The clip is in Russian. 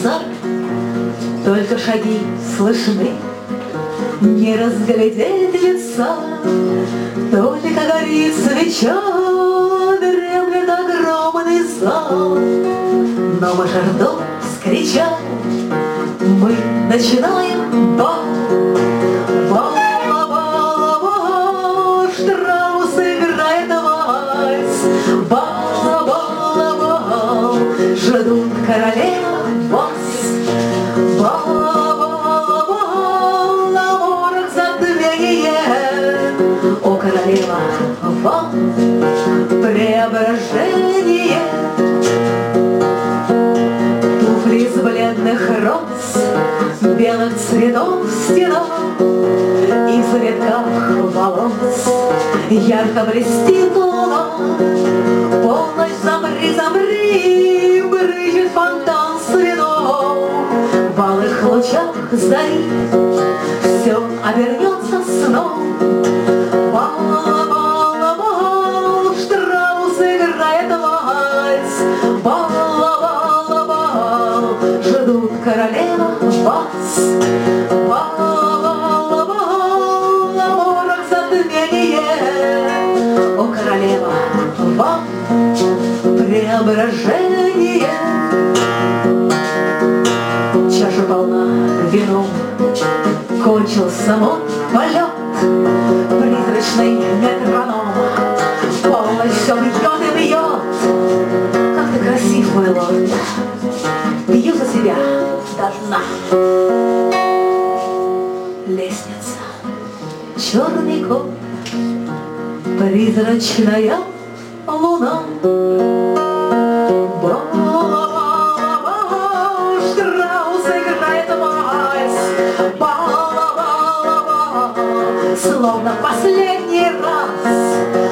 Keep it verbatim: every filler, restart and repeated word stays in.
сад, только шаги слышны, не разглядеть лица. Только горит свеча, дремлет огромный зал. Но мажордом скричал, мы начинаем бал. Бал, бал, бал, Штраус играет вальс. Бал, бал, бал, ждут королева вас. Бал, бал, бал, на ворох затмение. О, королева, вам преображение. Туфли из бледных роз, белых цветов стена, и в завитках волос ярко блестит луна. Полночь, замри, замри, брызжет фонтан с вином. В алых лучах зари все обернется сном. Бал, бал, бал, Штраус играет вальс. Бал, бал, бал, ждут королева вас. Бал, бал, бал, на ворох затмение. О, королева, вам преображение. Чаша полна вином, кончился мой полет. Призрачный метроном полночь все бьет и бьет. Как ты красив, мой лорд, бью за себя до дна. Лестница, черный кот, призрачная луна. Бал, Штраус играет вальс. Бал, словно последний раз